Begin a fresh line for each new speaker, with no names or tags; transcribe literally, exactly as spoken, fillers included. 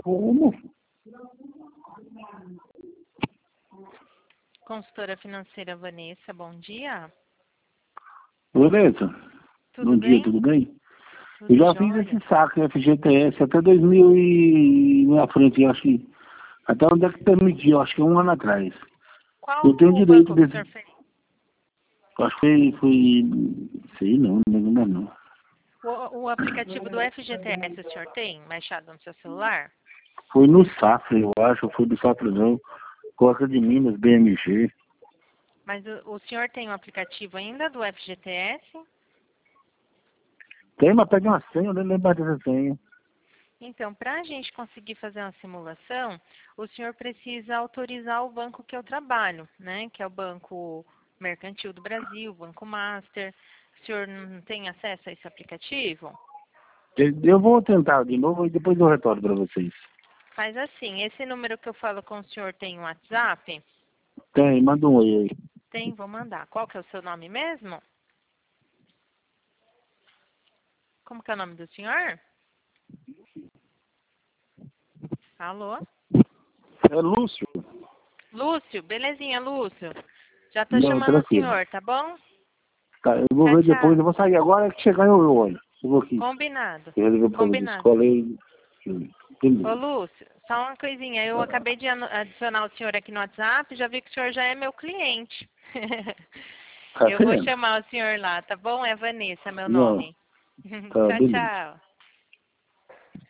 como?
Consultora financeira Vanessa, bom dia.
Beleza?
Tudo
Bom
bem?
dia, tudo bem?
Tudo
Eu já
jóia?
fiz esse saco F G T S até dois mil e na frente, eu acho que até onde é que permitiu, acho que um ano atrás.
Qual
Eu tenho
o
direito
banco que o
desse.
senhor fez?
Acho que foi, foi. Sei não, não lembro não.
O, o aplicativo do F G T S o senhor tem baixado no seu celular?
Foi no Safra, eu acho, foi do Safra não. Coca de Minas, B M G.
Mas o, o senhor tem o aplicativo ainda do F G T S?
Tem, mas pede uma senha, eu nem lembro dessa senha.
Então, para a gente conseguir fazer uma simulação, o senhor precisa autorizar o banco que eu trabalho, né? Que é o Banco Mercantil do Brasil, o Banco Master. O senhor não tem acesso a esse aplicativo?
Eu eu vou tentar de novo e depois eu retorno para vocês.
Faz assim, esse número que eu falo com o senhor tem um WhatsApp?
Tem, manda um oi aí.
Tem, vou mandar. Qual que é o seu nome mesmo? Como que é o nome do senhor? Alô?
É Lúcio.
Lúcio, belezinha, Lúcio. Já tô
Não,
chamando o
tranquilo.
senhor, tá bom?
Tá, eu vou
Tchau,
ver depois, eu
tchau.
vou sair agora, que chegar eu eu olho. Eu vou aqui.
Combinado.
Eu resolvi por causa da
Combinado.
escola e...
Ô,
Beleza.
Lúcio, só uma coisinha. Eu acabei de ano- adicionar o senhor aqui no WhatsApp, já vi que o senhor já é meu cliente.
Tá
Eu vou
vendo?
chamar o senhor lá, tá bom? É Vanessa, meu
Não,
nome.
tá,
Tchau,
beleza.
tchau.